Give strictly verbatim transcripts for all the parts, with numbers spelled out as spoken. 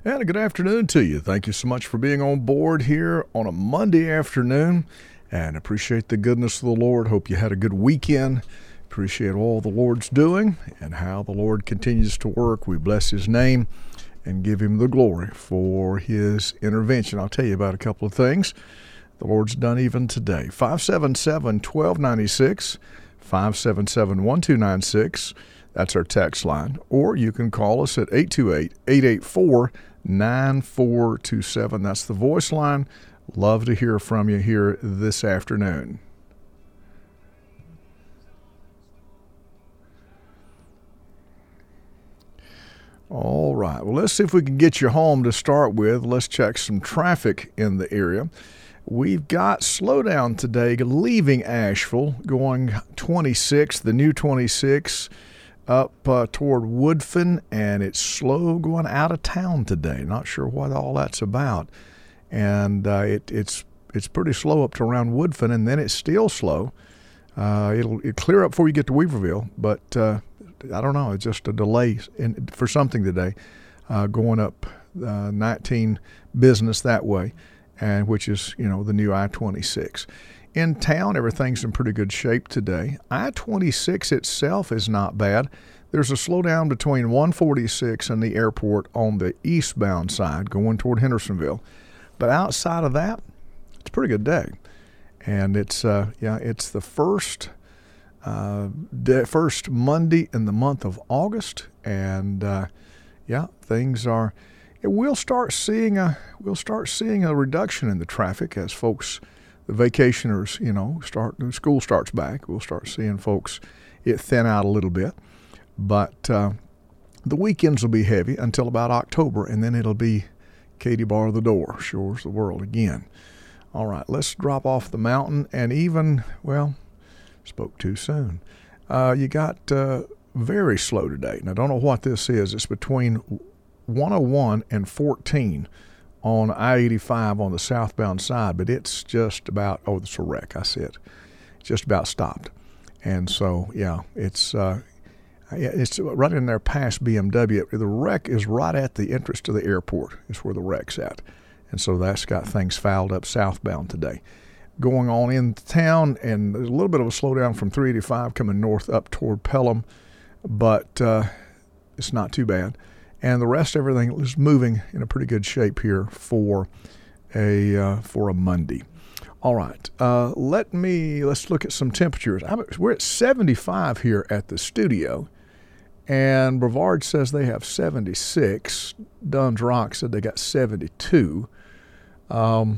And a good afternoon to you. Thank you so much for being on board here on a Monday afternoon, and appreciate the goodness of the Lord. Hope you had a good weekend. Appreciate all the Lord's doing and how the Lord continues to work. We bless His name and give Him the glory for His intervention. I'll tell you about a couple of things the Lord's done even today. five seven seven, one two nine six, five seven seven, one two nine six. That's our text line. Or you can call us at eight two eight, eight eight four, nine four two seven. That's the voice line. Love to hear from you here this afternoon. All right. Well, let's see if we can get you home to start with. Let's check some traffic in the area. We've got slowdown today leaving Asheville, going twenty-six, the new twenty-six, up uh, toward Woodfin, and it's slow going out of town today. Not sure what all that's about. And uh, it, it's it's pretty slow up to around Woodfin, and then it's still slow. Uh, it'll, it'll clear up before you get to Weaverville, but uh, I don't know. It's just a delay in, for something today, uh, going up uh, nineteen business that way, and which is, you know, the new I twenty-six. In town, everything's in pretty good shape today. I twenty-six itself is not bad. There's a slowdown between one forty-six and the airport on the eastbound side going toward Hendersonville. But outside of that, it's a pretty good day. And it's uh, yeah, it's the first uh, day, first Monday in the month of August, and uh, yeah, things are. We'll start seeing a we'll start seeing a reduction in the traffic as folks. The vacationers, you know, start school starts back. We'll start seeing folks it thin out a little bit. But uh, the weekends will be heavy until about October, and then it'll be Katie bar the door, shores the world again. All right, let's drop off the mountain. And even, well, spoke too soon. Uh, you got uh, very slow today. Now, I don't know what this is. It's between one oh one and fourteen. On I eighty-five on the southbound side, but it's just about, oh, it's a wreck, I see it. Just about stopped. And so, yeah, it's uh, it's right in there past B M W. The wreck is right at the entrance to the airport is where the wreck's at. And so that's got things fouled up southbound today. Going on into town, and there's a little bit of a slowdown from three eighty-five coming north up toward Pelham, but uh, it's not too bad. And the rest of everything is moving in a pretty good shape here for a uh, for a Monday. All right, uh, let me let's look at some temperatures. I'm, we're at seventy-five here at the studio, and Brevard says they have seventy-six. Dunn's Rock said they got seventy-two. Um,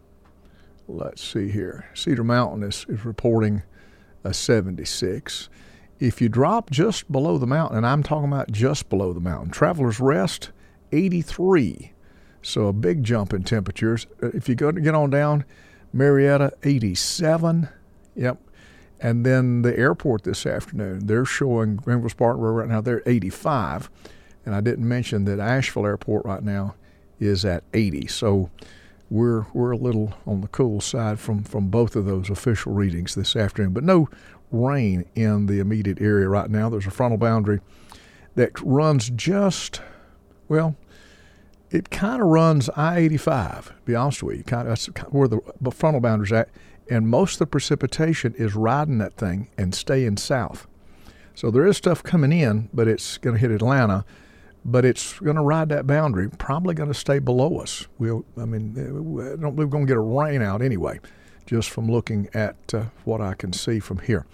let's see here. Cedar Mountain is, is reporting a seventy-six. If you drop just below the mountain, and I'm talking about just below the mountain, Travelers Rest, eighty-three. So a big jump in temperatures. If you go to get on down, Marietta, eighty-seven. Yep. And then the airport this afternoon, they're showing Greenville Spartanburg right now, they're eighty-five. And I didn't mention that Asheville Airport right now is at eighty. So we're we're a little on the cool side from, from both of those official readings this afternoon. But no rain in the immediate area right now. There's a frontal boundary that runs just, well, it kind of runs I eighty-five, to be honest with you. Kind of, that's where the frontal boundary's at. And most of the precipitation is riding that thing and staying south. So there is stuff coming in, but it's going to hit Atlanta. But it's going to ride that boundary, probably going to stay below us. We'll, I mean, I don't believe we're going to get a rain out anyway, just from looking at uh, what I can see from here.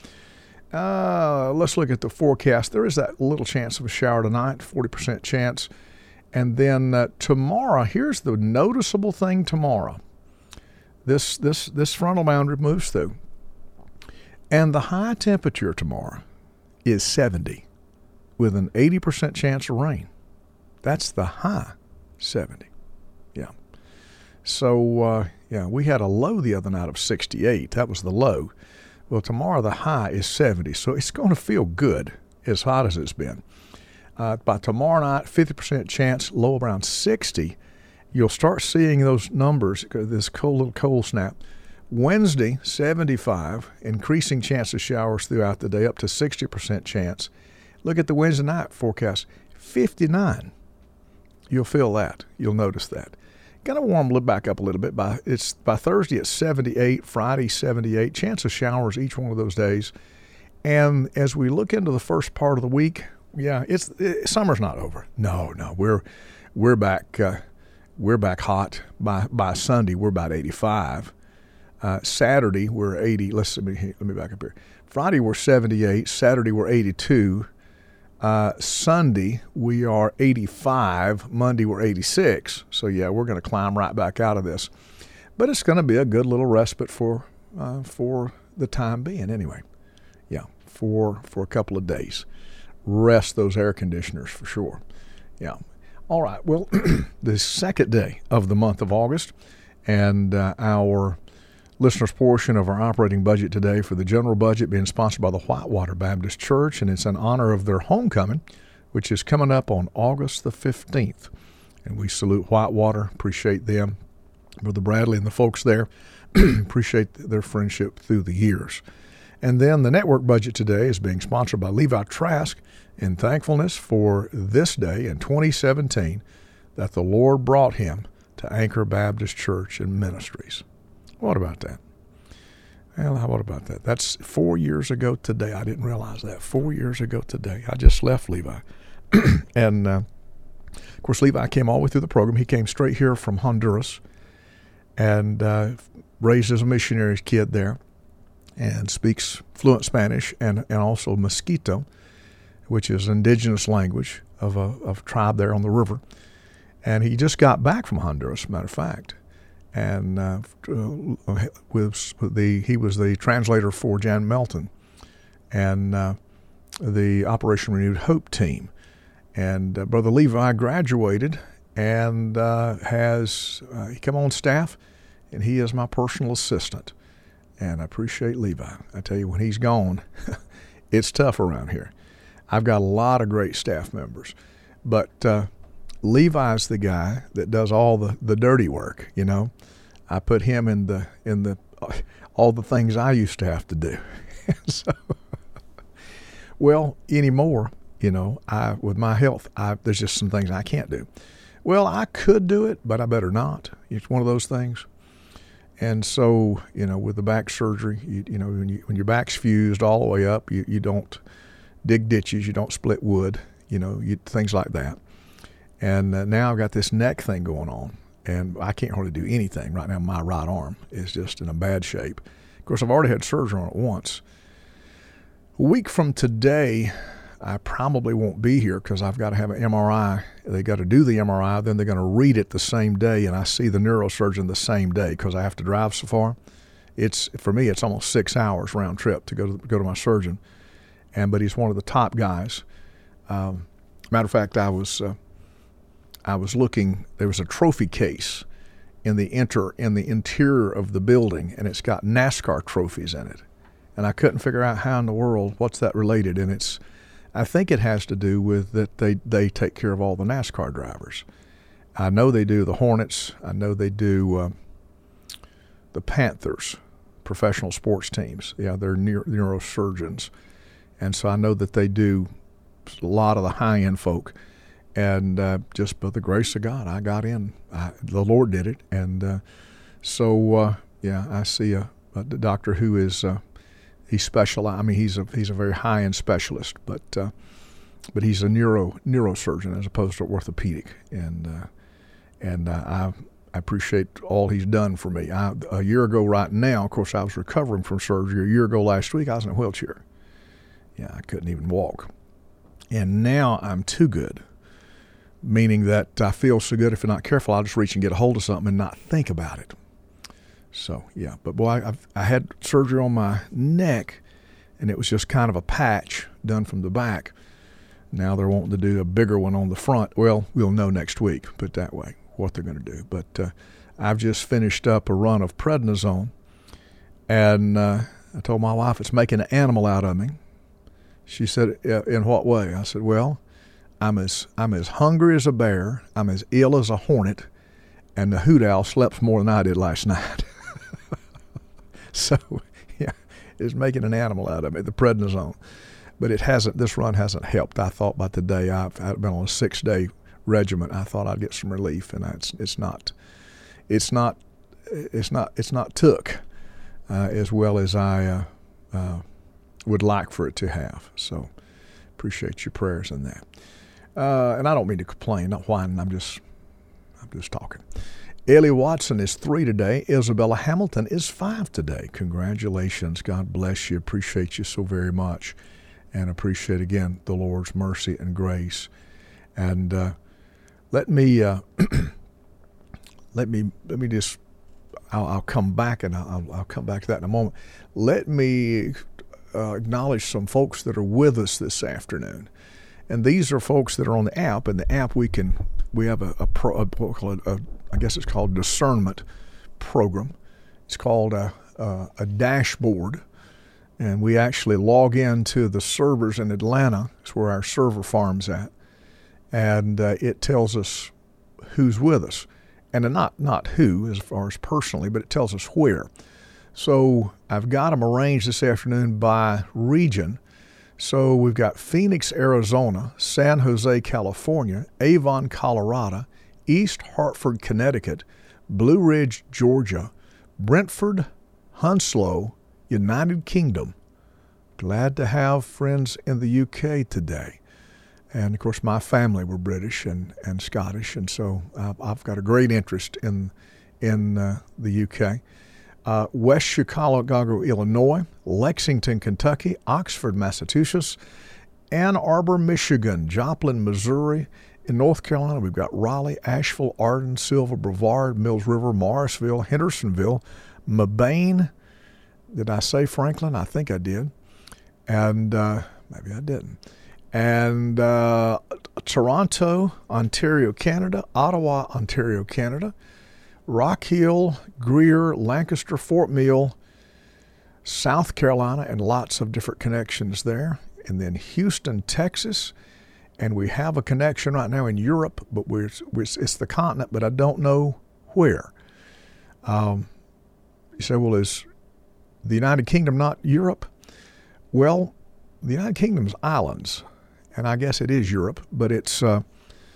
Uh, let's look at the forecast. There is that little chance of a shower tonight, forty percent chance. And then uh, tomorrow, here's the noticeable thing tomorrow. This, this, this frontal boundary moves through. And the high temperature tomorrow is seventy with an eighty percent chance of rain. That's the high, seventy. Yeah. So, uh, yeah, we had a low the other night of sixty-eight. That was the low. Well, tomorrow the high is seventy, so it's going to feel good, as hot as it's been. Uh, by tomorrow night, fifty percent chance, low around sixty. You'll start seeing those numbers, this cold little cold snap. Wednesday, seventy-five, increasing chance of showers throughout the day, up to sixty percent chance. Look at the Wednesday night forecast, fifty-nine. You'll feel that. You'll notice that. Going to warm back up a little bit. By it's by Thursday it's seventy-eight, Friday seventy-eight. Chance of showers each one of those days. And as we look into the first part of the week, yeah, it's it, summer's not over. No, no, we're we're back uh, we're back hot by by Sunday. We're about eighty-five. Uh, Saturday we're eighty. Let's let me let me back up here. Friday we're seventy-eight. Saturday we're eighty-two. Uh, Sunday, we are eighty-five. Monday, we're eighty-six. So, yeah, we're going to climb right back out of this. But it's going to be a good little respite for uh, for the time being anyway. Yeah, for for a couple of days. Rest those air conditioners for sure. Yeah. All right. Well, the second day of the month of August, and uh, our listeners' portion of our operating budget today for the general budget being sponsored by the Whitewater Baptist Church, and it's in honor of their homecoming, which is coming up on August the fifteenth. And we salute Whitewater, appreciate them, Brother Bradley and the folks there, appreciate their friendship through the years. And then the network budget today is being sponsored by Levi Trask in thankfulness for this day in twenty seventeen that the Lord brought him to Anchor Baptist Church and Ministries. What about that? Well, what about that? That's four years ago today. I didn't realize that. Four years ago today. I just left Levi. and, uh, of course, Levi came all the way through the program. He came straight here from Honduras and uh, raised as a missionary's kid there and speaks fluent Spanish and, and also Mosquito, which is an indigenous language of a, of a tribe there on the river. And he just got back from Honduras, as a matter of fact. And uh, with the he was the translator for Jan Melton and uh, the Operation Renewed Hope team. And uh, Brother Levi graduated and uh, has uh, he come on staff, and he is my personal assistant. And I appreciate Levi. I tell you, when he's gone, it's tough around here. I've got a lot of great staff members, but uh, Levi's the guy that does all the, the dirty work, you know. I put him in the in the all the things I used to have to do. so, well, anymore, you know, I with my health, I there's just some things I can't do. Well, I could do it, but I better not. It's one of those things. And so, you know, with the back surgery, you, you know, when you when your back's fused all the way up, you, you don't dig ditches, you don't split wood, you know, you, things like that. And uh, now I've got this neck thing going on, and I can't hardly do anything right now. My right arm is just in a bad shape. Of course, I've already had surgery on it once. A week from today, I probably won't be here because I've got to have an M R I. They got to do the M R I, then they're going to read it the same day, and I see the neurosurgeon the same day because I have to drive so far. It's for me, it's almost six hours round trip to go to go to my surgeon, and but he's one of the top guys. Um, matter of fact, I was. Uh, I was looking, there was a trophy case in the inter, in the interior of the building, and it's got NASCAR trophies in it. And I couldn't figure out how in the world, what's that related? And it's, I think it has to do with that they, they take care of all the NASCAR drivers. I know they do the Hornets. I know they do uh, the Panthers, professional sports teams. Yeah, they're neuro, neurosurgeons. And so I know that they do a lot of the high-end folk. And uh, just by the grace of God, I got in. I, the Lord did it. And uh, so, uh, yeah, I see a, a doctor who is, uh, he's specialized. I mean, he's a he's a very high-end specialist, but uh, but he's a neuro neurosurgeon as opposed to orthopedic. And uh, and uh, I, I appreciate all he's done for me. I, a year ago right now, of course, I was recovering from surgery. A year ago last week, I was in a wheelchair. Yeah, I couldn't even walk. And now I'm too good. Meaning that I feel so good, if you're not careful, I'll just reach and get a hold of something and not think about it. So, yeah. But, boy, I've, I had surgery on my neck, and it was just kind of a patch done from the back. Now they're wanting to do a bigger one on the front. Well, we'll know next week, put it that way, what they're going to do. But uh, I've just finished up a run of prednisone, and uh, I told my wife it's making an animal out of me. She said, in what way? I said, well, I'm as I'm as hungry as a bear, I'm as ill as a hornet, and the hoot owl slept more than I did last night. So, yeah, it's making an animal out of me, the prednisone. But it hasn't, this run hasn't helped. I thought by today I've, I've been on a six-day regiment. I thought I'd get some relief, and it's it's not, it's not, it's not, it's not took uh, as well as I uh, uh, would like for it to have. So appreciate your prayers in that. Uh, and I don't mean to complain, not whining. I'm just, I'm just talking. Ellie Watson is three today. Isabella Hamilton is five today. Congratulations. God bless you. Appreciate you so very much. And appreciate, again, the Lord's mercy and grace. And uh, let me uh, let me let me just I'll, I'll come back and I'll, I'll come back to that in a moment. Let me uh, acknowledge some folks that are with us this afternoon. And these are folks that are on the app. And the app we can we have a, a, pro, a, a, a I guess it's called discernment program. It's called a, a, a dashboard. And we actually log into the servers in Atlanta. It's where our server farm's at. And uh, it tells us who's with us. And not, not who as far as personally, but it tells us where. So I've got them arranged this afternoon by region. So we've got Phoenix, Arizona, San Jose, California, Avon, Colorado, East Hartford, Connecticut, Blue Ridge, Georgia, Brentford, Hounslow, United Kingdom. Glad to have friends in the U K today. And, of course, my family were British and, and Scottish, and so I've, I've got a great interest in in uh, the U K. Uh, West Chicago, Illinois, Lexington, Kentucky, Oxford, Massachusetts, Ann Arbor, Michigan, Joplin, Missouri. In North Carolina, we've got Raleigh, Asheville, Arden, Silva, Brevard, Mills River, Morrisville, Hendersonville, Mabane. Did I say Franklin? I think I did. And uh, maybe I didn't. And uh, Toronto, Ontario, Canada, Ottawa, Ontario, Canada, Rock Hill, Greer, Lancaster, Fort Mill, South Carolina, and lots of different connections there. And then Houston, Texas. And we have a connection right now in Europe, but we're, we're, it's the continent, but I don't know where. Um, you say, well, is the United Kingdom not Europe? Well, the United Kingdom's islands, and I guess it is Europe, but it's uh,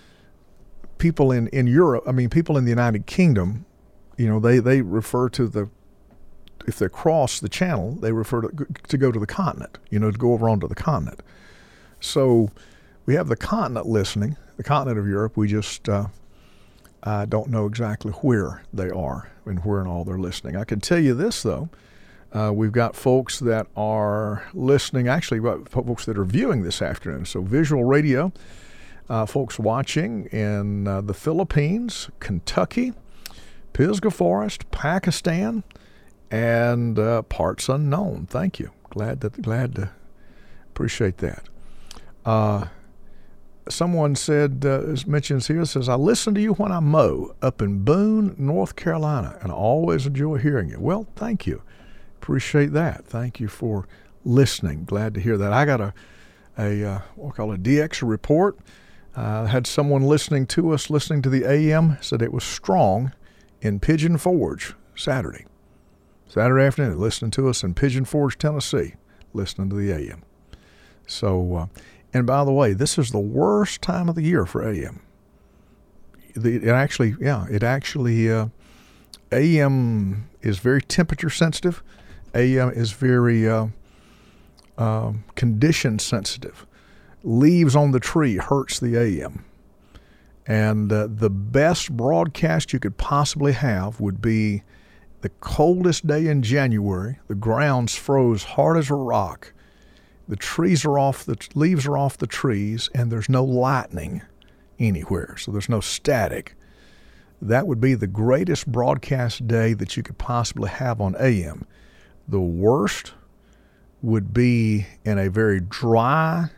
people in, in Europe, I mean, people in the United Kingdom, you know, they, they refer to the, if they cross the channel, they refer to, to go to the continent, you know, to go over onto the continent. So we have the continent listening, the continent of Europe. We just uh, I don't know exactly where they are and where and all they're listening. I can tell you this, though. Uh, we've got folks that are listening, actually we've got folks that are viewing this afternoon. So visual radio, uh, folks watching in uh, the Philippines, Kentucky, Pisgah Forest, Pakistan, and uh, parts unknown. Thank you. Glad that glad to appreciate that. Uh, Someone said, uh, mentions here, says, I listen to you when I mow up in Boone, North Carolina, and I always enjoy hearing you. Well, thank you. Appreciate that. Thank you for listening. Glad to hear that. I got a, a uh, what we call a D X report. I uh, had someone listening to us, listening to the A M, said it was strong in Pigeon Forge Saturday. Saturday afternoon, listening to us in Pigeon Forge, Tennessee, listening to the A M. So, uh, and by the way, this is the worst time of the year for A M. The, it actually, yeah, it actually, uh, A M is very temperature sensitive. A M is very uh, uh, condition sensitive. Leaves on the tree hurts the A M. And uh, the best broadcast you could possibly have would be the coldest day in January. The ground's froze hard as a rock. The trees are off, the leaves are off the trees, and there's no lightning anywhere, so there's no static. That would be the greatest broadcast day that you could possibly have on A M. The worst would be in a very dry,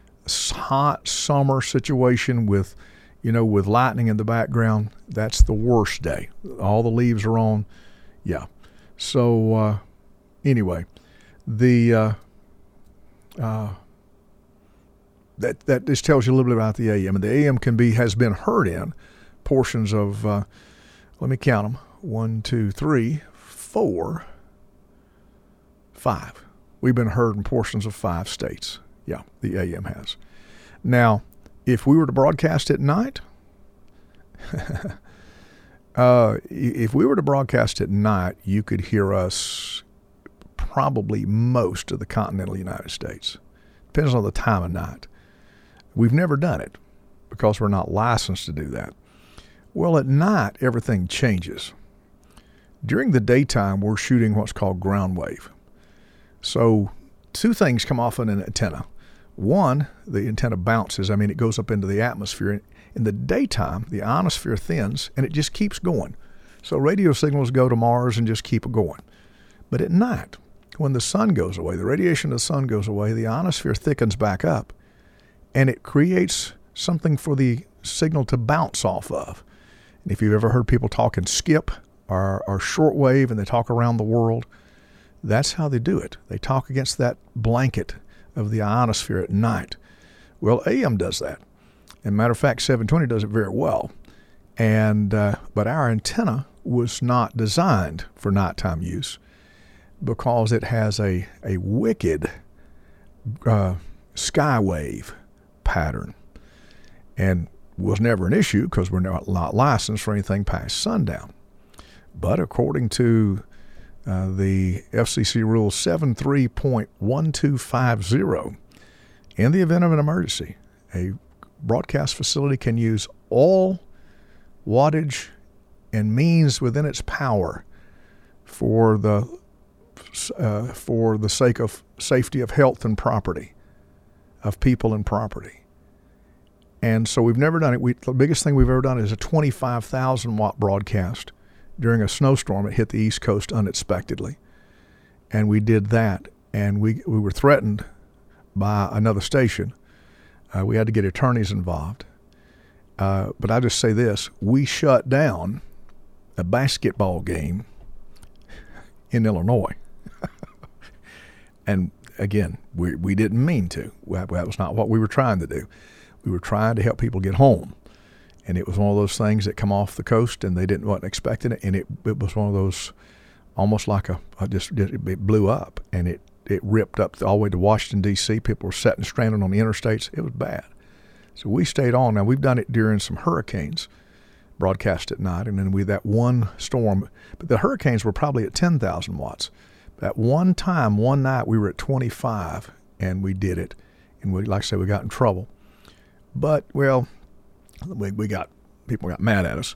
hot summer situation with, you know, with lightning in the background. That's the worst day. All the leaves are on. Yeah. So uh, anyway, the... Uh, Uh, that that just tells you a little bit about the A M. And the A M can be has been heard in portions of, uh, let me count them, one, two, three, four, five. We've been heard in portions of five states. Yeah, the A M has. Now, if we were to broadcast at night, uh, if we were to broadcast at night, you could hear us probably most of the continental United States. Depends on the time of night. We've never done it because we're not licensed to do that. Well, at night, everything changes. During the daytime, we're shooting what's called ground wave. So two things come off in an antenna. One, the antenna bounces. I mean, it goes up into the atmosphere. In the daytime, the ionosphere thins, and it just keeps going. So radio signals go to Mars and just keep going. But at night, when the sun goes away, the radiation of the sun goes away, the ionosphere thickens back up, and it creates something for the signal to bounce off of. And if you've ever heard people talk in skip or, or shortwave, and they talk around the world, that's how they do it. They talk against that blanket of the ionosphere at night. Well, A M does that. And matter of fact, seven twenty does it very well. And uh, but our antenna was not designed for nighttime use because it has a, a wicked uh, skywave pattern. And was never an issue because we're not, not licensed for anything past sundown. But according to uh, the F C C Rule seven three point one two five zero, in the event of an emergency, a broadcast facility can use all wattage and means within its power for the uh, for the sake of safety of health and property, of people and property. And so we've never done it. We, the biggest thing we've ever done is a twenty-five thousand watt broadcast during a snowstorm. It hit the East Coast unexpectedly. And we did that. And we, we were threatened by another station. Uh, we had to get attorneys involved. Uh, but I just say this, we shut down a basketball game in Illinois. And again, we, we didn't mean to. That was not what we were trying to do. We were trying to help people get home. And it was one of those things that come off the coast and they didn't wasn't expecting it. And it, it was one of those, almost like a, a just, it blew up and it, it ripped up all the way to Washington, D C. People were sitting stranded on the interstates. It was bad. So we stayed on. Now, we've done it during some hurricanes, broadcast at night, and then we that one storm. But the hurricanes were probably at ten thousand watts. At one time, one night, we were at twenty-five, and we did it. And we, like I said, we got in trouble. But, well, we, we got, people got mad at us.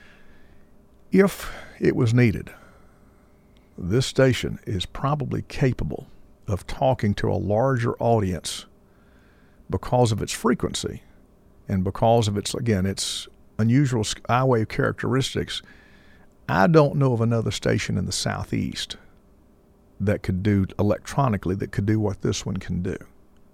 If it was needed, this station is probably capable of talking to a larger audience because of its frequency and because of its, again, its unusual skywave characteristics. I don't know of another station in the Southeast that could do electronically that could do what this one can do.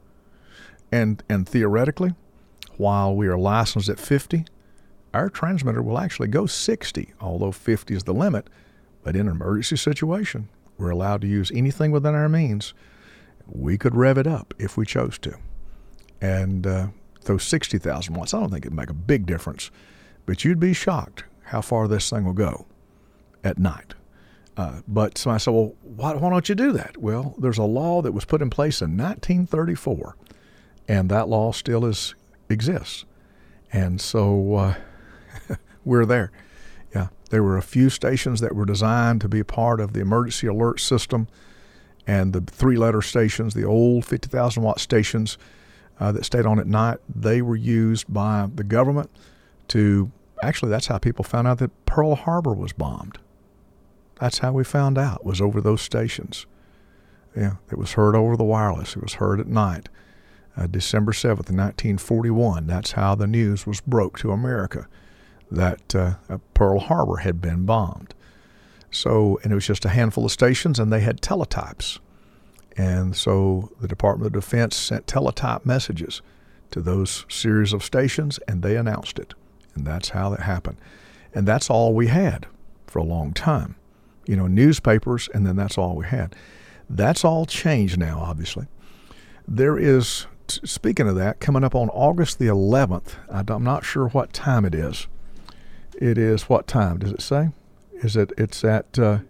And and theoretically, while we are licensed at fifty, our transmitter will actually go sixty, although fifty is the limit. But in an emergency situation, we're allowed to use anything within our means. We could rev it up if we chose to. And uh, those sixty thousand watts, I don't think it'd make a big difference. But you'd be shocked how far this thing will go at night. Uh, but somebody said, well, why, why don't you do that? Well, there's a law that was put in place in nineteen thirty-four, and that law still is exists. And so uh, we're there. Yeah, there were a few stations that were designed to be part of the emergency alert system, and the three-letter stations, the old fifty thousand watt stations uh, that stayed on at night, they were used by the government to, actually that's how people found out that Pearl Harbor was bombed. That's how we found out, was over those stations. Yeah, it was heard over the wireless. It was heard at night. Uh, December seventh, nineteen forty-one, that's how the news was broke to America, that uh, Pearl Harbor had been bombed. So, and it was just a handful of stations, and they had teletypes. And so the Department of Defense sent teletype messages to those series of stations, and they announced it. And that's how that happened. And that's all we had for a long time. You know, newspapers, and then that's all we had. That's all changed now, obviously. There is, speaking of that, coming up on August the eleventh, I'm not sure what time it is. It is what time, does it say? Is it, it's at, uh,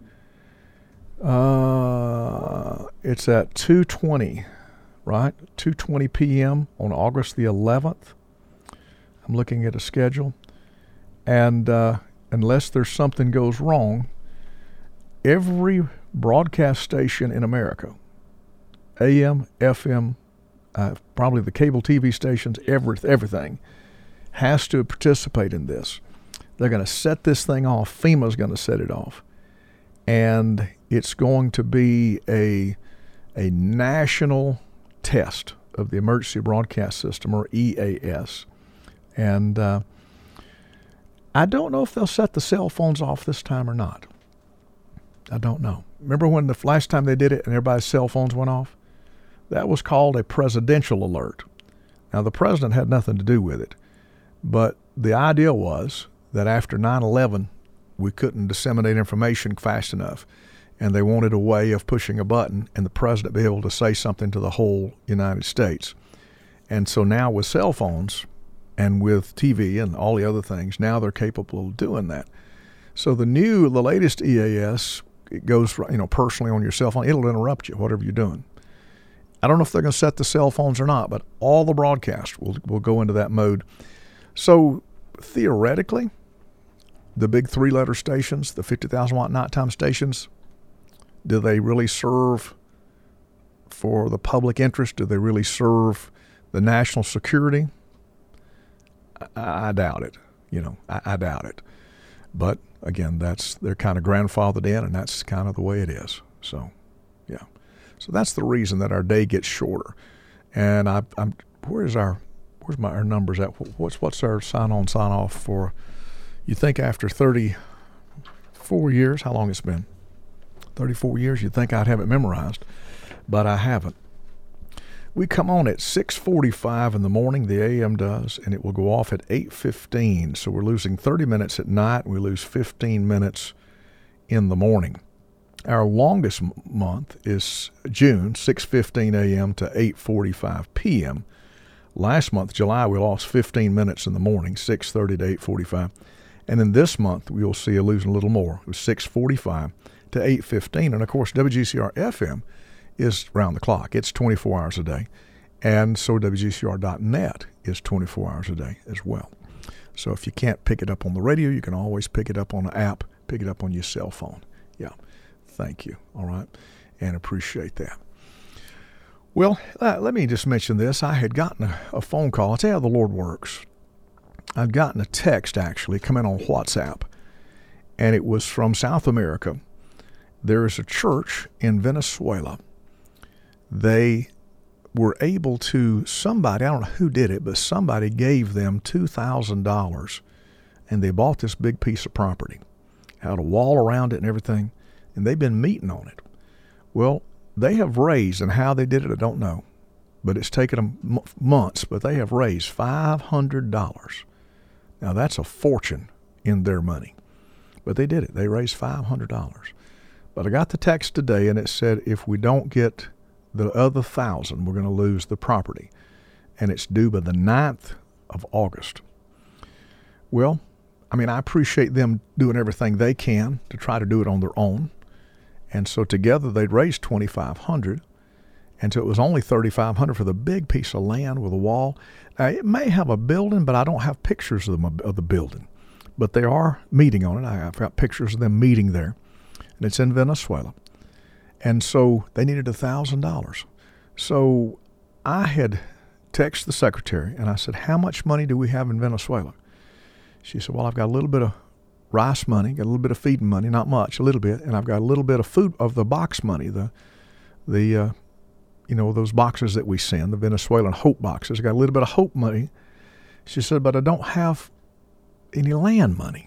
uh, it's at two twenty, right? two twenty p.m. on August the eleventh. I'm looking at a schedule. And uh, unless there's something goes wrong, every broadcast station in America, A M, F M, uh, probably the cable T V stations, every, everything, has to participate in this. They're going to set this thing off. FEMA's going to set it off. And it's going to be a, a national test of the Emergency Broadcast System, or E A S. And uh, I don't know if they'll set the cell phones off this time or not. I don't know. Remember when the last time they did it and everybody's cell phones went off? That was called a presidential alert. Now, the president had nothing to do with it, but the idea was that after nine eleven, we couldn't disseminate information fast enough, and they wanted a way of pushing a button and the president be able to say something to the whole United States. And so now with cell phones and with T V and all the other things, now they're capable of doing that. So the new, the latest E A S, it goes, you know, personally on your cell phone. It'll interrupt you, whatever you're doing. I don't know if they're going to set the cell phones or not, but all the broadcasts will, will go into that mode. So theoretically, the big three-letter stations, the fifty thousand watt nighttime stations, do they really serve for the public interest? Do they really serve the national security? I, I doubt it. You know, I, I doubt it. But again, that's they're kind of grandfathered in, and that's kind of the way it is. So, yeah. So that's the reason that our day gets shorter. And I, I'm where's our where's my our numbers at? What's what's our sign on sign off for? You think after thirty-four years, how long it's been? thirty-four years. You'd think I'd have it memorized, but I haven't. We come on at six forty-five in the morning, the A M does, and it will go off at eight fifteen. So we're losing thirty minutes at night, and we lose fifteen minutes in the morning. Our longest m- month is June, six fifteen A M to eight forty-five P M Last month, July, we lost fifteen minutes in the morning, six thirty to eight forty-five. And in this month, we'll see a losing a little more. It was six forty-five to eight fifteen. And, of course, W G C R F M is round the clock. It's twenty-four hours a day. And so W G C R dot net is twenty-four hours a day as well. So if you can't pick it up on the radio, you can always pick it up on an app, pick it up on your cell phone. Yeah. Thank you. All right. And appreciate that. Well, uh, let me just mention this. I had gotten a, a phone call. I'll tell you how the Lord works. I'd gotten a text, actually, come in on WhatsApp, and it was from South America. There is a church in Venezuela. They were able to, somebody, I don't know who did it, but somebody gave them two thousand dollars, and they bought this big piece of property. Had a wall around it and everything, and they've been meeting on it. Well, they have raised, and how they did it, I don't know, but it's taken them m- months, but they have raised five hundred dollars. Now, that's a fortune in their money, but they did it. They raised five hundred dollars. But I got the text today, and it said if we don't get the other thousand, we're going to lose the property, and it's due by the ninth of August. Well, I mean, I appreciate them doing everything they can to try to do it on their own. And so together they'd raised twenty-five hundred dollars, and so it was only thirty-five hundred dollars for the big piece of land with a wall. Now, it may have a building, but I don't have pictures of, them, of the building. But they are meeting on it. I've got pictures of them meeting there, and it's in Venezuela. And so they needed one thousand dollars. So I had texted the secretary, and I said, how much money do we have in Venezuela? She said, well, I've got a little bit of rice money, got a little bit of feeding money, not much, a little bit, and I've got a little bit of food of the box money, the, the, uh, you know, those boxes that we send, the Venezuelan Hope boxes. I got a little bit of Hope money. She said, but I don't have any land money.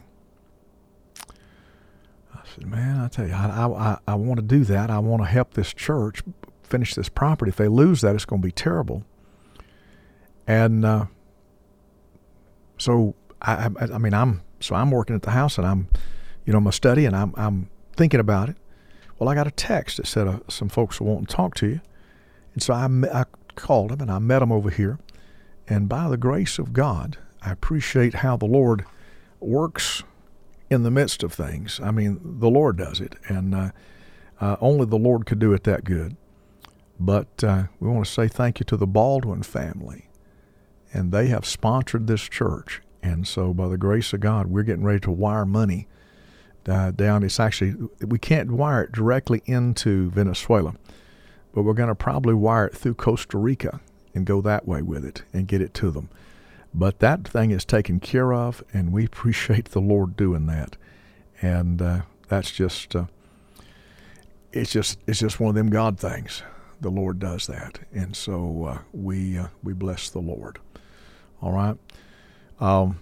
I said, man, I tell you, I, I, I want to do that. I want to help this church finish this property. If they lose that, it's going to be terrible. And uh, so, I, I, I mean, I'm so I'm working at the house, and I'm, you know, my study, and I'm I'm thinking about it. Well, I got a text that said uh, some folks will want to talk to you, and so I I called them, and I met them over here, and by the grace of God, I appreciate how the Lord works in the midst of things. I mean, the Lord does it, and uh, uh, only the Lord could do it that good. But uh, we want to say thank you to the Baldwin family, and they have sponsored this church, And so by the grace of God, we're getting ready to wire money uh, down. It's actually, we can't wire it directly into Venezuela, but we're going to probably wire it through Costa Rica and go that way with it and get it to them. But that thing is taken care of, and we appreciate the Lord doing that. And uh, that's just, uh, it's just, it's just one of them God things. The Lord does that, and so uh, we uh, we bless the Lord. All right. Um,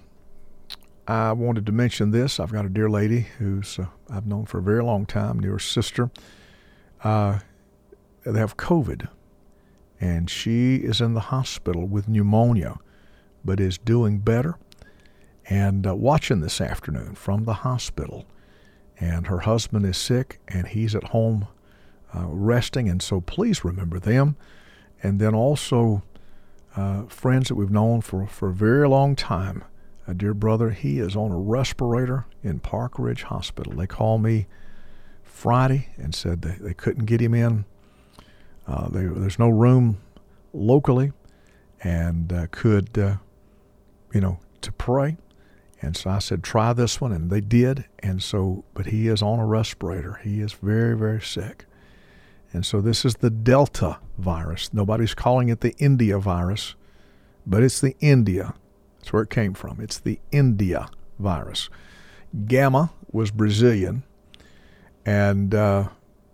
I wanted to mention this. I've got a dear lady who's uh, I've known for a very long time, near sister. Uh, they have COVID, and she is in the hospital with pneumonia, but is doing better. And uh, watching this afternoon from the hospital, and her husband is sick, and he's at home uh, resting. And so please remember them, and then also uh, friends that we've known for for a very long time. A dear brother, he is on a respirator in Park Ridge Hospital. They called me Friday and said they, they couldn't get him in. Uh, they, there's no room locally, and uh, could, uh, you know, to pray. And so I said, try this one, and they did. And so, but he is on a respirator. He is very, very sick. And so this is the Delta virus. Nobody's calling it the India virus, but it's the India. That's where it came from. It's the India virus. Gamma was Brazilian, and uh,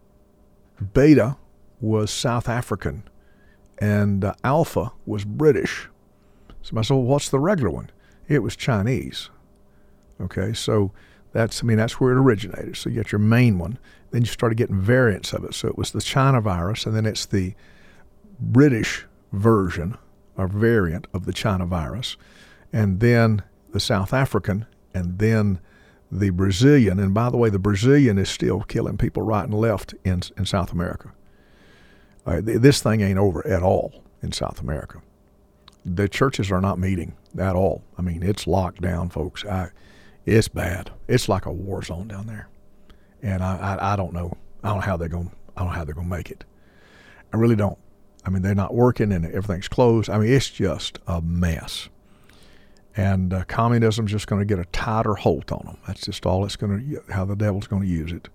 Beta was South African, and uh, Alpha was British. So I said, well, what's the regular one? It was Chinese. Okay, so that's, I mean, that's where it originated. So you get your main one. Then you started getting variants of it. So it was the China virus, and then it's the British version or variant of the China virus, and then the South African, and then the Brazilian. And by the way, the Brazilian is still killing people right and left in in South America. Uh, th- this thing ain't over at all in South America. The churches are not meeting at all. I mean, it's locked down, folks. I, it's bad. It's like a war zone down there, and I, I, I don't know. I don't know how they're going. I don't know how they're going to make it. I really don't. I mean, they're not working, and everything's closed. I mean, it's just a mess. And uh, communism's just going to get a tighter hold on them. That's just all it's going to, how the devil's going to use it.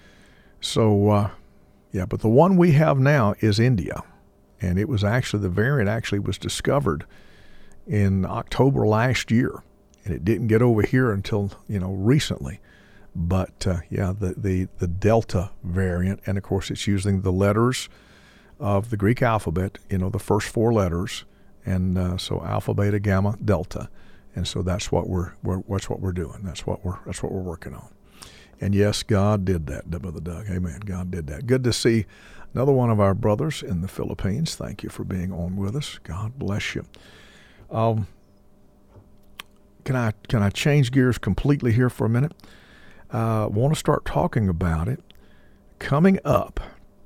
So, uh, yeah, but the one we have now is India. And it was actually, the variant actually was discovered in October last year. And it didn't get over here until, you know, recently. But, uh, yeah, the, the, the Delta variant, and of course it's using the letters of the Greek alphabet, you know, the first four letters. And uh, so alpha, beta, gamma, delta. And so that's what we're, we're that's what we're doing. That's what we're that's what we're working on. And yes, God did that, Brother Doug. Amen. God did that. Good to see another one of our brothers in the Philippines. Thank you for being on with us. God bless you. Um, can I can I change gears completely here for a minute? I uh, want to start talking about it. Coming up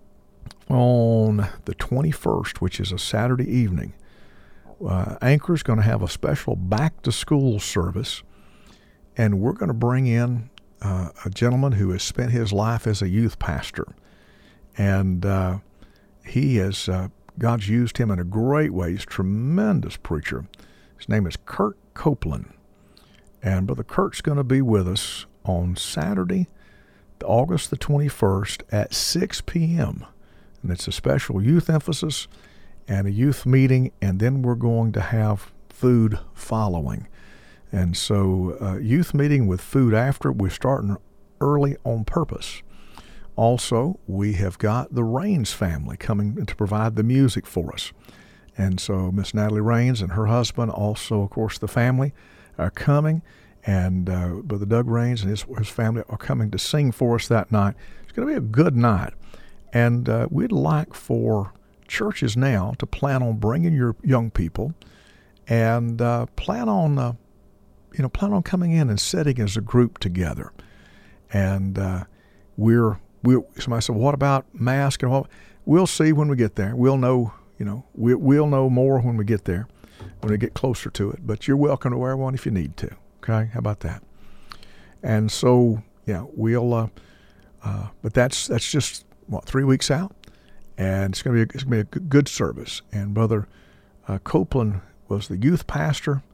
on the twenty-first, which is a Saturday evening, Uh, Anchor's going to have a special back-to-school service, and we're going to bring in uh, a gentleman who has spent his life as a youth pastor, and uh, he has uh, God's used him in a great way. He's a tremendous preacher. His name is Kurt Copeland, and Brother Kurt's going to be with us on Saturday, August the twenty-first at six p.m., and it's a special youth emphasis and a youth meeting, and then we're going to have food following. And so uh, youth meeting with food after. We're starting early on purpose. Also, we have got the Rains family coming to provide the music for us. And so Miss Natalie Rains and her husband, also, of course, the family, are coming. And uh, Brother Doug Rains and his, his family are coming to sing for us that night. It's going to be a good night. And uh, we'd like for churches now to plan on bringing your young people, and uh, plan on, uh, you know, plan on coming in and sitting as a group together. And uh, we're we. Somebody said, "What about mask and what?" We'll see when we get there. We'll know, you know, we, we'll know more when we get there, when we get closer to it. But you're welcome to wear one if you need to. Okay, how about that? And so, yeah, we'll. Uh, uh, but that's that's just what, three weeks out. And it's going to be it's going to be a good service. And Brother uh, Copeland was the youth pastor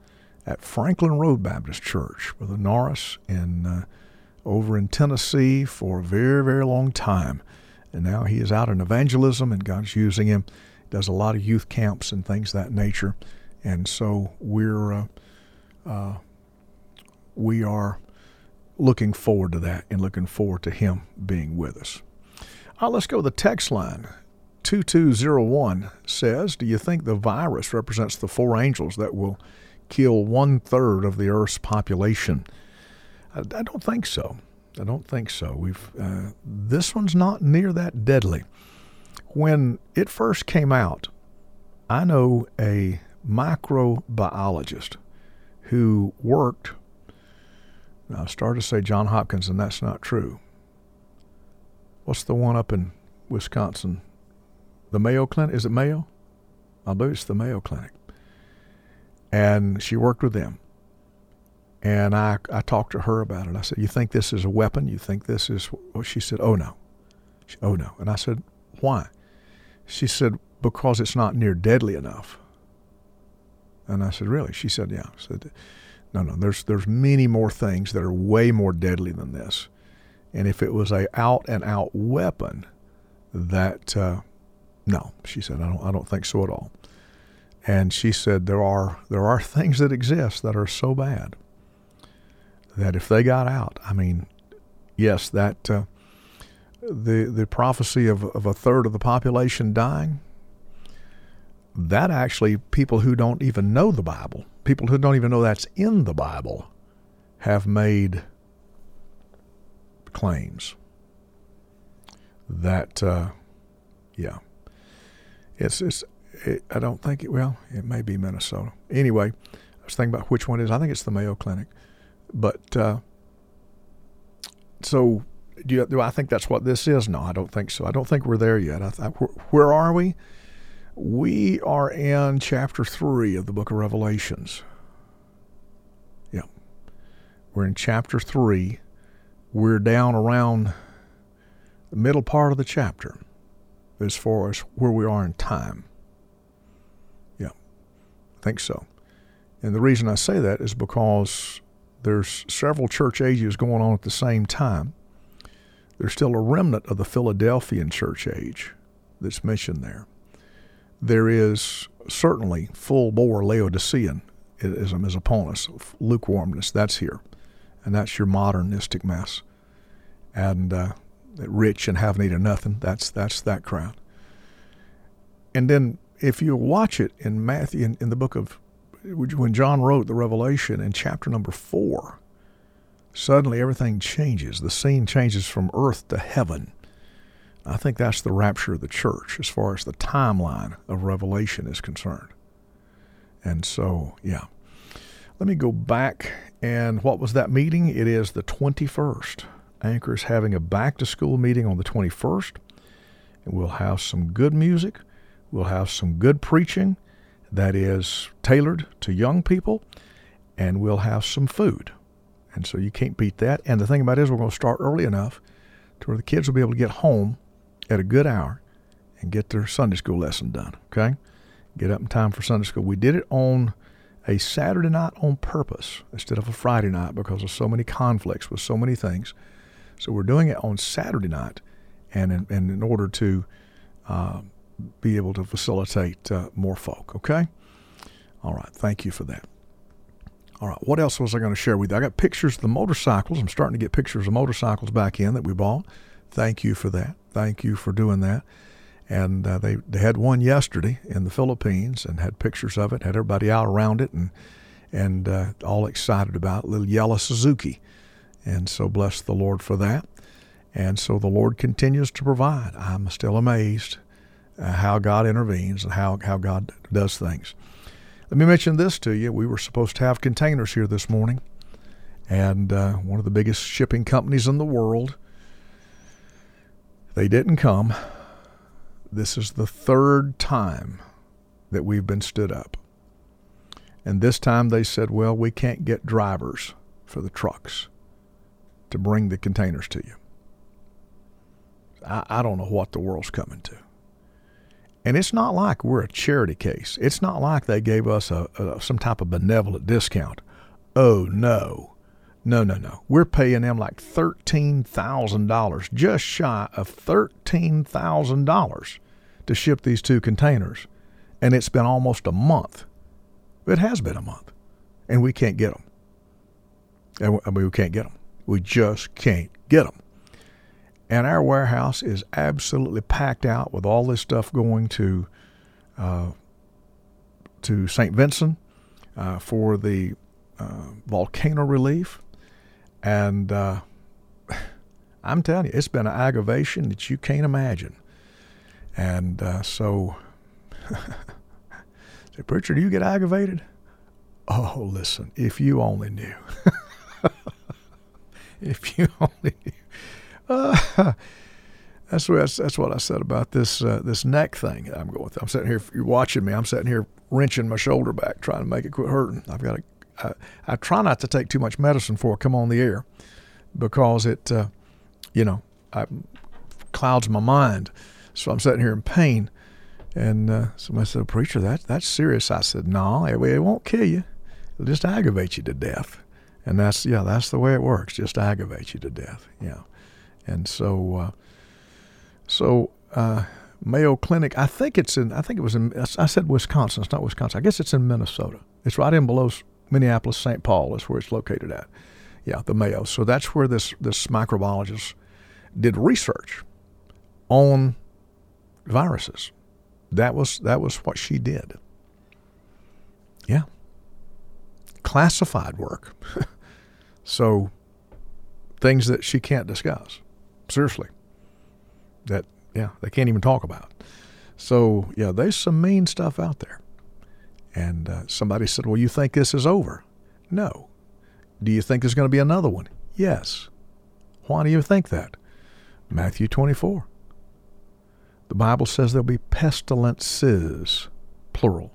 at Franklin Road Baptist Church, Brother Norris, in uh, over in Tennessee for a very, very long time. And now he is out in evangelism, and God's using him. Does a lot of youth camps and things of that nature. And so we're uh, uh, we are looking forward to that and looking forward to him being with us. All right, let's go to the text line. two two zero one says, do you think the virus represents the four angels that will kill one-third of the Earth's population? I, I don't think so. I don't think so. We've uh, this one's not near that deadly. When it first came out, I know a microbiologist who worked, now I started to say John Hopkins, and that's not true. What's the one up in Wisconsin? The Mayo Clinic? Is it Mayo? I believe it's the Mayo Clinic. And she worked with them. And I, I talked to her about it. I said, you think this is a weapon? You think this is... Well, she said, oh, no. She, oh, no. And I said, why? She said, because it's not near deadly enough. And I said, really? She said, yeah. I said, no, no, there's there's many more things that are way more deadly than this. And if it was a out-and-out weapon, that, uh, no, she said, I don't I don't think so at all. And she said, there are there are things that exist that are so bad that if they got out, I mean, yes, that... Uh, The the prophecy of, of a third of the population dying, that actually people who don't even know the Bible, people who don't even know that's in the Bible, have made claims that, uh, yeah, it's, it's it, I don't think it, well, it may be Minnesota. Anyway, I was thinking about which one it is. I think it's the Mayo Clinic. But, uh, so... Do, you, do I think that's what this is? No, I don't think so. I don't think we're there yet. I th- where are we? We are in chapter three of the book of Revelations. Yeah. We're in chapter three. We're down around the middle part of the chapter as far as where we are in time. Yeah, I think so. And the reason I say that is because there's several church ages going on at the same time. There's still a remnant of the Philadelphian church age that's mentioned there. There is certainly full-bore Laodiceanism is upon us, lukewarmness, that's here. And that's your modernistic mess. And uh, rich and have need of nothing, that's that's that crowd. And then if you watch it in Matthew, in, in the book of, when John wrote the Revelation in chapter number four, suddenly everything changes. The scene changes from earth to heaven. I think that's the rapture of the church as far as the timeline of Revelation is concerned. And so, yeah. Let me go back. And what was that meeting? It is the twenty-first. Anchor is having a back-to-school meeting on the twenty-first. And we'll have some good music. We'll have some good preaching that is tailored to young people. And we'll have some food. And so you can't beat that. And the thing about it is we're going to start early enough to where the kids will be able to get home at a good hour and get their Sunday school lesson done, okay? Get up in time for Sunday school. We did it on a Saturday night on purpose instead of a Friday night because of so many conflicts with so many things. So we're doing it on Saturday night and in, and in order to uh, be able to facilitate uh, more folk, okay? All right, thank you for that. All right, what else was I going to share with you? I got pictures of the motorcycles. I'm starting to get pictures of motorcycles back in that we bought. Thank you for that. Thank you for doing that. And uh, they, they had one yesterday in the Philippines and had pictures of it, had everybody out around it and and uh, all excited about it, little yellow Suzuki. And so bless the Lord for that. And so the Lord continues to provide. I'm still amazed uh, how God intervenes and how, how God does things. Let me mention this to you. We were supposed to have containers here this morning, and uh, one of the biggest shipping companies in the world, they didn't come. This is the third time that we've been stood up. And this time they said, well, we can't get drivers for the trucks to bring the containers to you. I, I don't know what the world's coming to. And it's not like we're a charity case. It's not like they gave us a, a some type of benevolent discount. Oh, no. No, no, no. We're paying them like thirteen thousand dollars, just shy of thirteen thousand dollars to ship these two containers. And it's been almost a month. It has been a month. And we can't get them. And I mean, we can't get them. We just can't get them. And our warehouse is absolutely packed out with all this stuff going to uh, to Saint Vincent uh, for the uh, volcano relief. And uh, I'm telling you, it's been an aggravation that you can't imagine. And uh, so, say, preacher, do you get aggravated? Oh, listen, if you only knew. If you only knew. Uh, that's what that's, that's what I said about this uh, this neck thing that I'm going with. I'm sitting here, if you're watching me, I'm sitting here wrenching my shoulder back, trying to make it quit hurting. I've got to, I, I try not to take too much medicine before I come on the air because it, uh, you know, I, clouds my mind. So I'm sitting here in pain. And uh, somebody said, preacher, that, that's serious. I said, no, it, it won't kill you. It'll just aggravate you to death. And that's, yeah, that's the way it works. Just aggravate you to death. Yeah. And so, uh, so uh, Mayo Clinic, I think it's in, I think it was in, I said Wisconsin. It's not Wisconsin. I guess it's in Minnesota. It's right in below Minneapolis, Saint Paul is where it's located at. Yeah, the Mayo. So that's where this, this microbiologist did research on viruses. That was that was what she did. Yeah. Classified work. So things that she can't discuss. Seriously. That, yeah, they can't even talk about. So, yeah, there's some mean stuff out there. And uh, somebody said, well, you think this is over? No. Do you think there's going to be another one? Yes. Why do you think that? Matthew twenty-four. The Bible says there'll be pestilences, plural.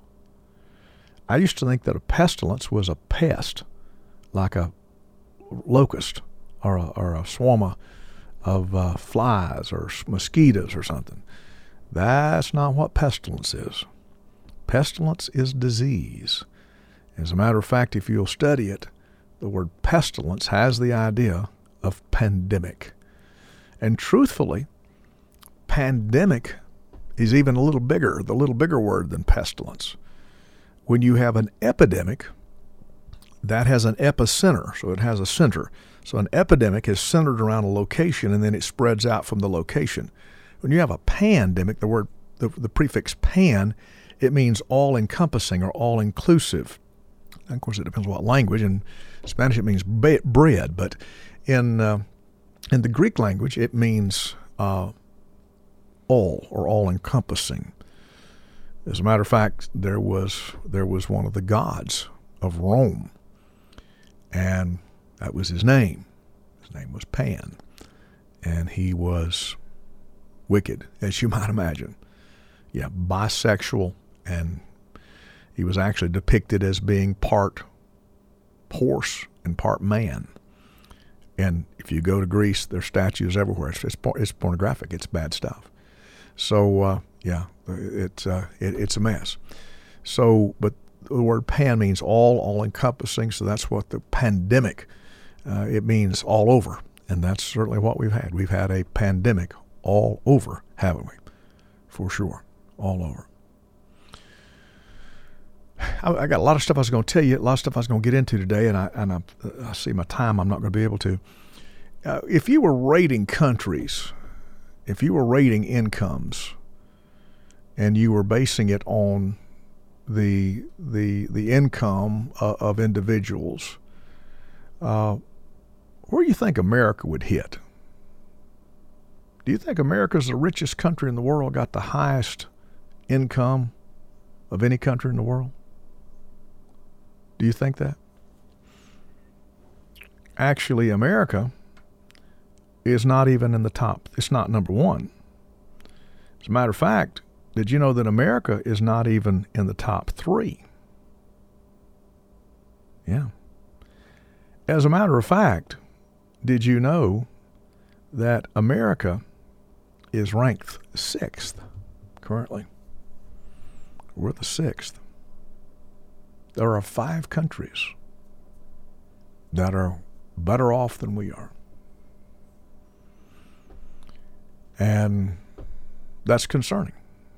I used to think that a pestilence was a pest, like a locust or a, or a swarm of, of uh, flies or mosquitoes or something. That's not what pestilence is. Pestilence is disease. As a matter of fact, if you'll study it, the word pestilence has the idea of pandemic. And truthfully, pandemic is even a little bigger, the little bigger word than pestilence. When you have an epidemic, that has an epicenter, so it has a center. So an epidemic is centered around a location and then it spreads out from the location. When you have a pandemic, the word, the, the prefix pan, it means all-encompassing or all-inclusive. And of course, it depends on what language. In Spanish, it means bread, but in uh, in the Greek language, it means uh, all or all-encompassing. As a matter of fact, there was there was one of the gods of Rome, and that was his name. His name was Pan, and he was wicked, as you might imagine. Yeah, bisexual, and he was actually depicted as being part horse and part man. And if you go to Greece, there's statues everywhere. It's, it's, it's pornographic. It's bad stuff. So, uh, yeah, it, uh, it, it's a mess. So, but the word pan means all, all-encompassing, so that's what the pandemic, uh, it means all over. And that's certainly what we've had. We've had a pandemic all over, haven't we? For sure, all over. I, I got a lot of stuff I was going to tell you, a lot of stuff I was going to get into today, and I, and I, I see my time, I'm not going to be able to. Uh, if you were rating countries, if you were rating incomes, and you were basing it on the the the income uh, of individuals, uh, where do you think America would hit? Do you think America's the richest country in the world, got the highest income of any country in the world? Do you think that? Actually, America is not even in the top. It's not number one. As a matter of fact, did you know that America is not even in the top three? Yeah. As a matter of fact, did you know that America is ranked sixth currently? We're the sixth. There are five countries that are better off than we are. And that's concerning.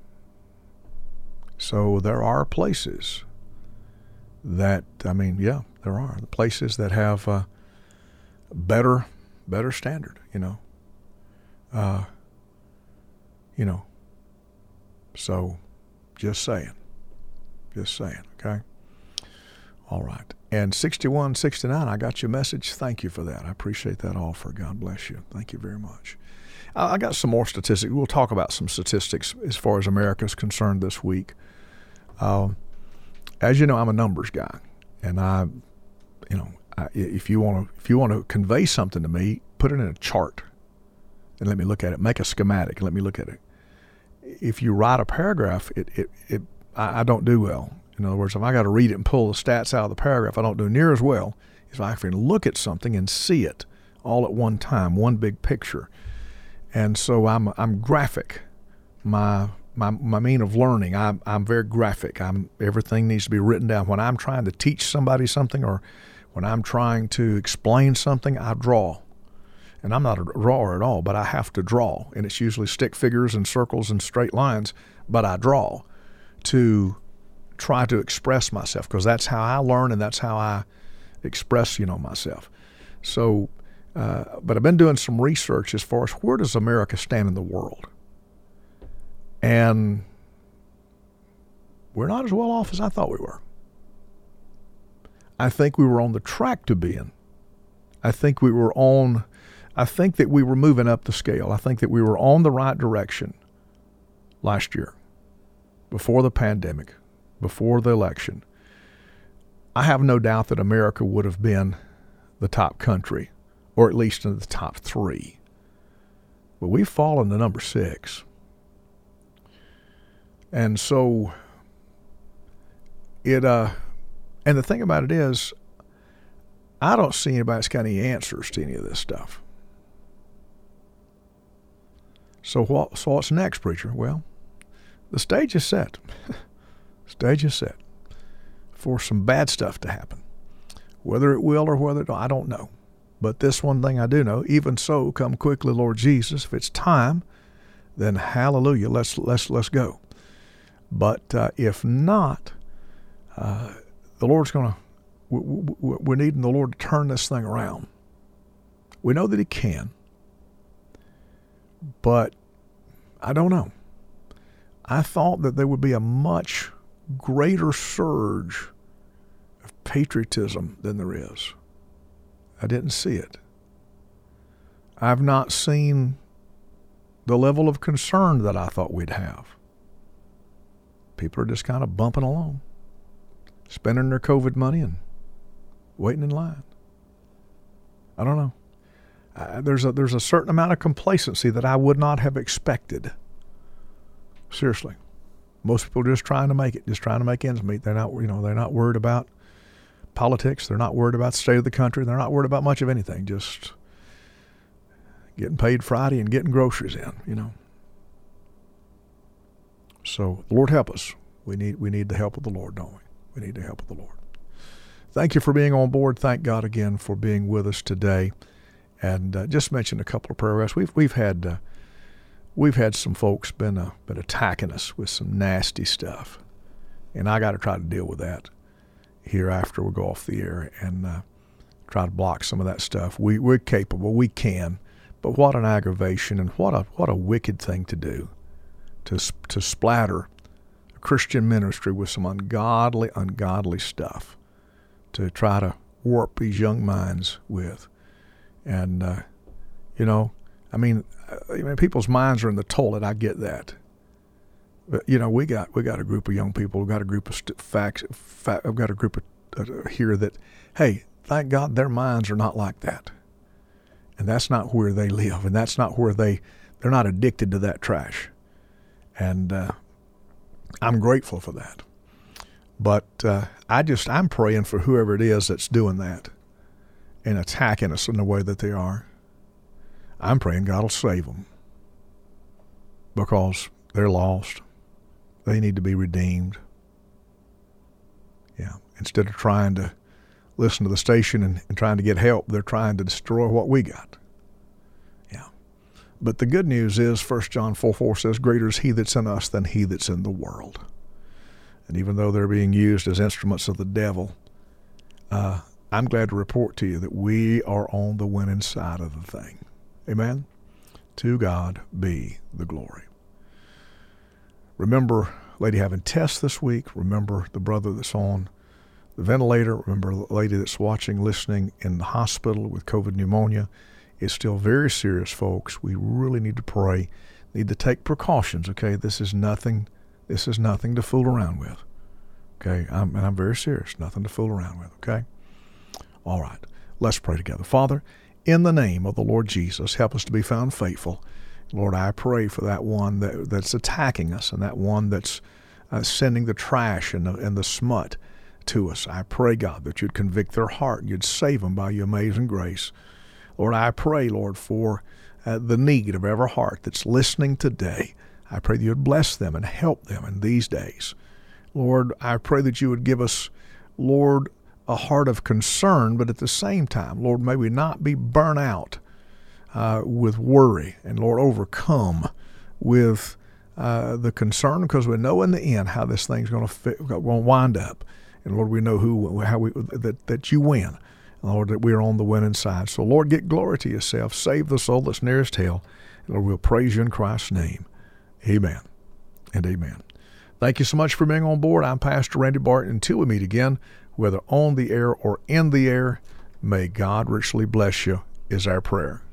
So there are places that, I mean, yeah, there are places that have uh, better, better standard, you know. Uh, you know, so just saying, just saying, okay? All right. And sixty-one sixty-nine, I got your message. Thank you for that. I appreciate that offer. God bless you. Thank you very much. I, I got some more statistics. We'll talk about some statistics as far as America is concerned this week. Um, as you know, I'm a numbers guy, and I, you know, I, if you want to, if you want to convey something to me, put it in a chart, and let me look at it. Make a schematic and let me look at it. If you write a paragraph, it, it, it I, I don't do well. In other words, if I got to read it and pull the stats out of the paragraph, I don't do near as well as if I can look at something and see it all at one time, one big picture. And so I'm I'm graphic. My my my mean of learning, I'm I'm very graphic. I'm everything needs to be written down. When I'm trying to teach somebody something, or when I'm trying to explain something, I draw. And I'm not a drawer at all, but I have to draw. And it's usually stick figures and circles and straight lines, but I draw to try to express myself, because that's how I learn and that's how I express, you know, myself. So, uh, but I've been doing some research as far as where does America stand in the world? And we're not as well off as I thought we were. I think we were on the track to being. I think we were on, I think that we were moving up the scale. I think that we were on the right direction last year, before the pandemic, before the election. I have no doubt that America would have been the top country, or at least in the top three. But we've fallen to number six. And so it, uh, and the thing about it is, I don't see anybody that's got any answers to any of this stuff. So what, so what's next, preacher? Well, the stage is set. Stage is set for some bad stuff to happen. Whether it will or whether it don't, I don't know. But this one thing I do know, even so, come quickly, Lord Jesus. If it's time, then hallelujah, let's let's let's go. But uh, if not, uh, the Lord's going to, we're needing the Lord to turn this thing around. We know that He can, but I don't know. I thought that there would be a much greater surge of patriotism than there is. I didn't see it. I've not seen the level of concern that I thought we'd have. People are just kind of bumping along, spending their COVID money and waiting in line. I don't know. Uh, there's a there's a certain amount of complacency that I would not have expected. Seriously. Most people are just trying to make it, just trying to make ends meet. They're not, you know, they're not worried about politics. They're not worried about the state of the country. They're not worried about much of anything. Just getting paid Friday and getting groceries in, you know. So the Lord help us. We need we need the help of the Lord, don't we? We need the help of the Lord. Thank you for being on board. Thank God again for being with us today. And uh, just mention a couple of prayer requests. We've we've had uh, we've had some folks been uh, been attacking us with some nasty stuff, and I got to try to deal with that here after we go off the air and uh, try to block some of that stuff. We we're capable. We can, but what an aggravation and what a what a wicked thing to do, to to splatter a Christian ministry with some ungodly ungodly stuff, to try to warp these young minds with. And, uh, you know, I mean, I mean, people's minds are in the toilet. I get that. But, you know, we got we got a group of young people. We've got a group of st- facts. Fact, I've got a group of, uh, here that, hey, thank God their minds are not like that. And that's not where they live. And that's not where they, they're not addicted to that trash. And uh, I'm grateful for that. But uh, I just, I'm praying for whoever it is that's doing that and attacking us in the way that they are. I'm praying God will save them, because they're lost. They need to be redeemed. Yeah. Instead of trying to listen to the station and, and trying to get help, they're trying to destroy what we got. Yeah. But the good news is First John four four says, greater is he that's in us than he that's in the world. And even though they're being used as instruments of the devil, uh, I'm glad to report to you that we are on the winning side of the thing. Amen? To God be the glory. Remember lady having tests this week. Remember the brother that's on the ventilator. Remember the lady that's watching, listening in the hospital with COVID pneumonia. It's still very serious, folks. We really need to pray, need to take precautions, okay? This is nothing, this is nothing to fool around with, okay? I'm, and I'm very serious, nothing to fool around with, okay? All right, let's pray together. Father, in the name of the Lord Jesus, help us to be found faithful. Lord, I pray for that one that, that's attacking us and that one that's uh, sending the trash and the, and the smut to us. I pray, God, that you'd convict their heart and you'd save them by your amazing grace. Lord, I pray, Lord, for uh, the need of every heart that's listening today. I pray that you would bless them and help them in these days. Lord, I pray that you would give us, Lord, a heart of concern, but at the same time, Lord, may we not be burnt out uh, with worry, and Lord, overcome with uh, the concern, because we know in the end how this thing's going to wind up. And Lord, we know who, how we that that you win, and Lord, that we are on the winning side. So Lord, get glory to yourself. Save the soul that's nearest hell. And Lord, we'll praise you in Christ's name. Amen and amen. Thank you so much for being on board. I'm Pastor Randy Barton. Until we meet again, whether on the air or in the air, may God richly bless you, is our prayer.